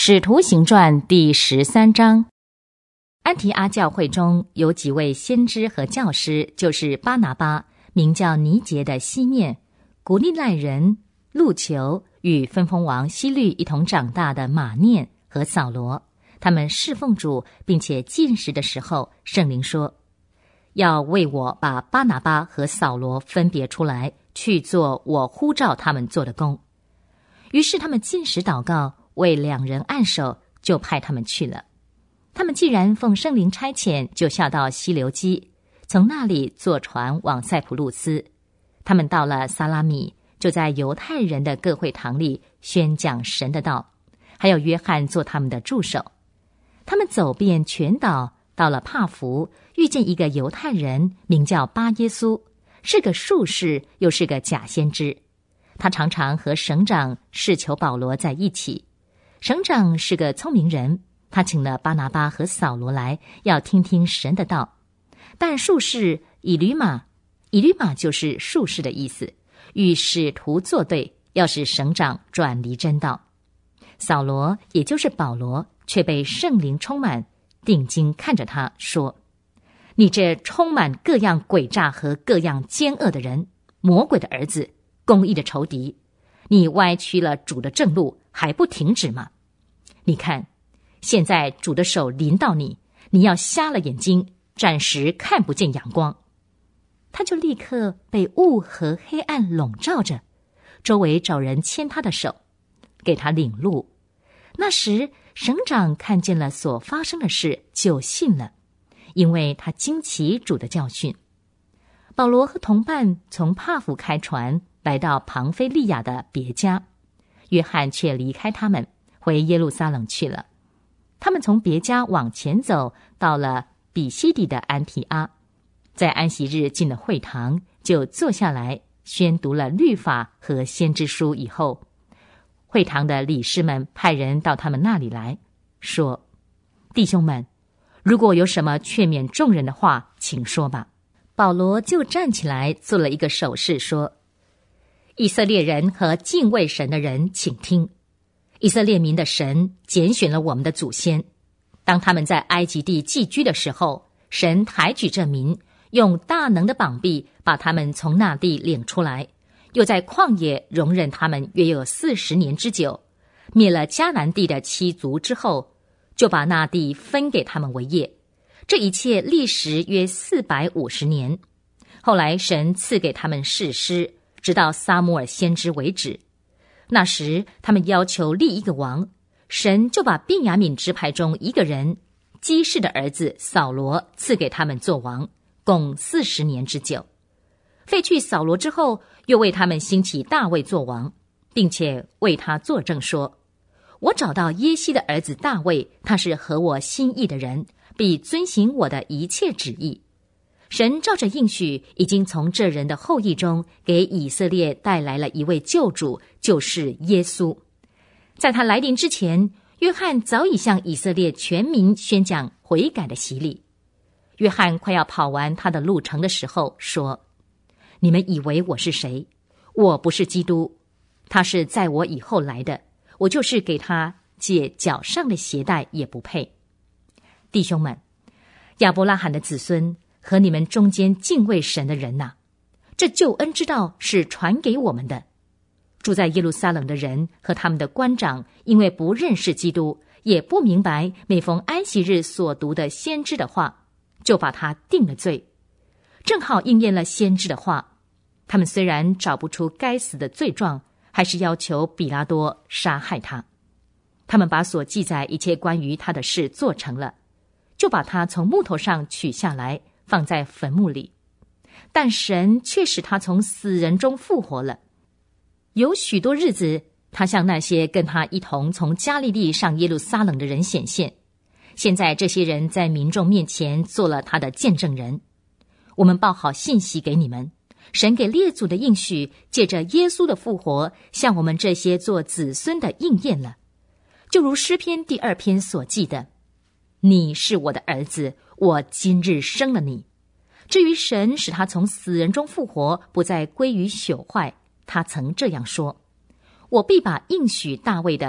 使徒行传第13章，安提阿教会中有几位先知和教师，就是巴拿巴，名叫尼结的西面，古利奈人路求，与分封王希律一同长大的马念和扫罗。他们侍奉主，并且禁食的时候，圣灵说，要为我把巴拿巴和扫罗分别出来，去做我呼召他们做的工。于是他们禁食祷告，为两人按手，就派他们去了。他们既然奉圣灵差遣，就下到西流基，从那里坐船往塞浦路斯。他们到了撒拉米，就在犹太人的各会堂里宣讲神的道，还有约翰做他们的助手。他们走遍全岛，到了帕福，遇见一个犹太人，名叫巴耶稣，是个术士，又是个假先知。他常常和省长试求保罗在一起。省长是个聪明人，他请了巴拿巴和扫罗来，要听听神的道。但术士以吕马就是术士的意思，与使徒作对，要使省长转离真道。扫罗也就是保罗，却被圣灵充满，定睛看着他说，你这充满各样诡诈和各样奸恶的人，魔鬼的儿子，公义的仇敌，你歪曲了主的正路，还不停止吗？你看，现在主的手临到你，你要瞎了眼睛，暂时看不见阳光。他就立刻被雾和黑暗笼罩着，周围找人牵他的手，给他领路。那时省长看见了所发生的事，就信了，因为他惊奇主的教训。保罗和同伴从帕福开船，来到庞菲利亚的别家，约翰却离开他们，回耶路撒冷去了。他们从别家往前走，到了比西底的安提阿，在安息日进了会堂，就坐下来宣读了律法和先知书。以后会堂的理事们派人到他们那里来，说，弟兄们，如果有什么劝勉众人的话，请说吧。保罗就站起来做了一个手势，说，以色列人和敬畏神的人，请听。以色列民的神拣选了我们的祖先，当他们在埃及地寄居的时候，神抬举这民，用大能的膀臂把他们从那地领出来，又在旷野容忍他们约有40年之久，灭了迦南地的7族之后，就把那地分给他们为业。这一切历时约450年。后来神赐给他们士师，直到撒母耳先知为止。那时他们要求立一个王，神就把便雅悯支派中一个人，基士的儿子扫罗赐给他们做王，共40年之久。废去扫罗之后，又为他们兴起大卫做王，并且为他作证说，我找到耶西的儿子大卫，他是合我心意的人，必遵行我的一切旨意。神照着应许，已经从这人的后裔中给以色列带来了一位救主，就是耶稣。在他来临之前，约翰早已向以色列全民宣讲悔改的洗礼。约翰快要跑完他的路程的时候说，你们以为我是谁？我不是基督，他是在我以后来的，我就是给他解脚上的鞋带也不配。弟兄们，亚伯拉罕的子孙和你们中间敬畏神的人哪，这救恩之道是传给我们的。住在耶路撒冷的人和他们的官长，因为不认识基督，也不明白每逢安息日所读的先知的话，就把他定了罪。正好应验了先知的话，他们虽然找不出该死的罪状，还是要求比拉多杀害他。他们把所记载一切关于他的事做成了，就把他从木头上取下来，放在坟墓里。但神却使他从死人中复活了。有许多日子，他向那些跟他一同从加利利上耶路撒冷的人显现。现在这些人在民众面前做了他的见证人。我们报好信息给你们，神给列祖的应许，借着耶稣的复活，向我们这些做子孙的应验了。就如诗篇第2篇所记的，你是我的儿子，我今日生了你。至于神使他从死人中复活，不再归于朽坏，他曾这样说，我必把应许大卫的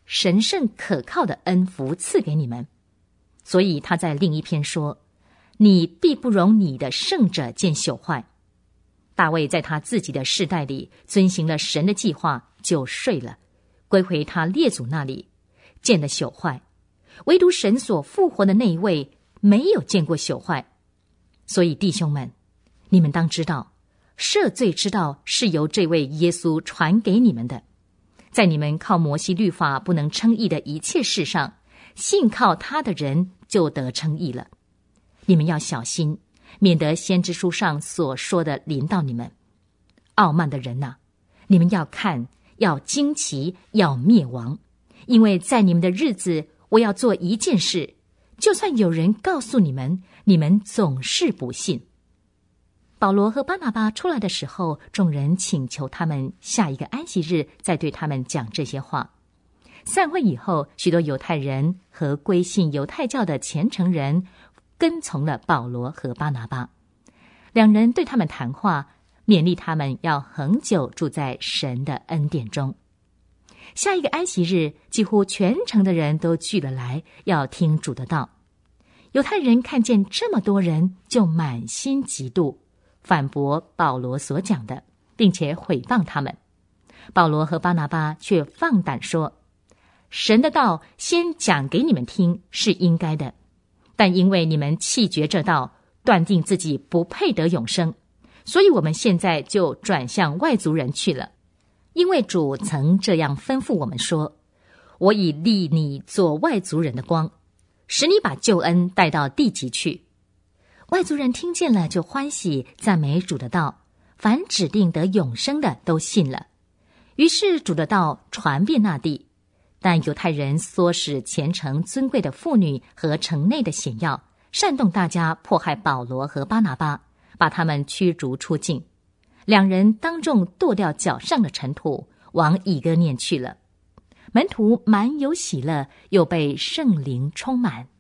神圣可靠的恩福赐给你们。所以他在另一篇说，你必不容你的圣者见朽坏。大卫在他自己的世代里遵行了神的计划，就睡了，归回他列祖那里，见了朽坏。唯独神所复活的那一位没有见过朽坏。所以弟兄们，你们当知道，赦罪之道是由这位耶稣传给你们的。在你们靠摩西律法不能称义的一切事上，信靠他的人就得称义了。你们要小心，免得先知书上所说的临到你们。傲慢的人啊，你们要看，要惊奇，要灭亡。因为在你们的日子，我要做一件事，就算有人告诉你们，你们总是不信。保罗和巴拿巴出来的时候，众人请求他们下一个安息日再对他们讲这些话。散会以后，许多犹太人和归信犹太教的虔诚人跟从了保罗和巴拿巴。两人对他们谈话，勉励他们要恒久住在神的恩典中。下一个安息日，几乎全城的人都聚了来，要听主的道。犹太人看见这么多人，就满心嫉妒，反驳保罗所讲的，并且毁谤他们。保罗和巴拿巴却放胆说，神的道先讲给你们听是应该的，但因为你们弃绝这道，断定自己不配得永生，所以我们现在就转向外族人去了。因为主曾这样吩咐我们说，我已立你做外族人的光，使你把救恩带到地极去。外族人听见了就欢喜，赞美主的道，凡指定得永生的都信了。于是主的道传遍那地，但犹太人唆使虔诚尊贵的妇女和城内的显要，煽动大家迫害保罗和巴拿巴，把他们驱逐出境。两人当众跺掉脚上的尘土，往以哥念去了。门徒满有喜乐，又被圣灵充满。